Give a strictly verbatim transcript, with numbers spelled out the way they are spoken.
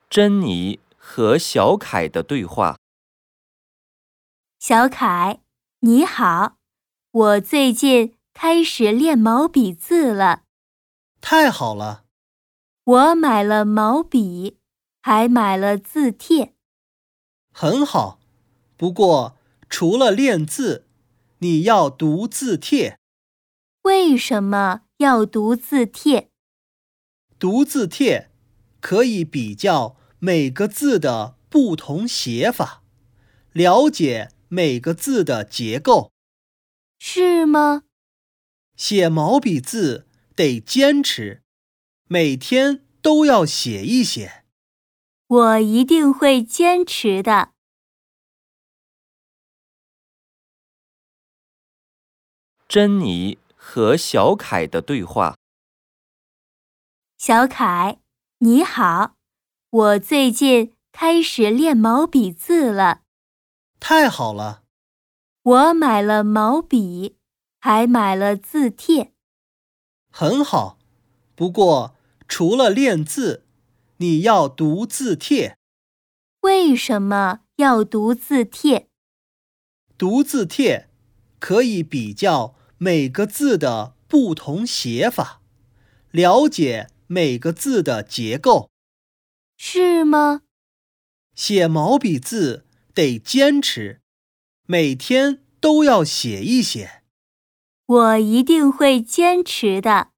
珍妮和小凯的对话。 小凯，你好，我最近开始练毛笔字了。 太好了！ 我买了毛笔，还买了字帖。 很好，不过除了练字，你要读字帖。 为什么要读字帖？ 读字帖可以比较每个字的不同写法，了解每个字的结构。 是吗？ 写毛笔字得坚持，每天都要写一写。 我一定会坚持的。 珍妮和小凯的对话。 小凯，你好，我最近开始练毛笔字了。 太好了！ 我买了毛笔，还买了字帖。 很好，不过除了练字，你要读字帖。 为什么要读字帖？ 读字帖可以比较每个字的不同写法，了解每个字的结构。 是吗？ 写毛笔字得坚持，每天都要写一写。 我一定会坚持的。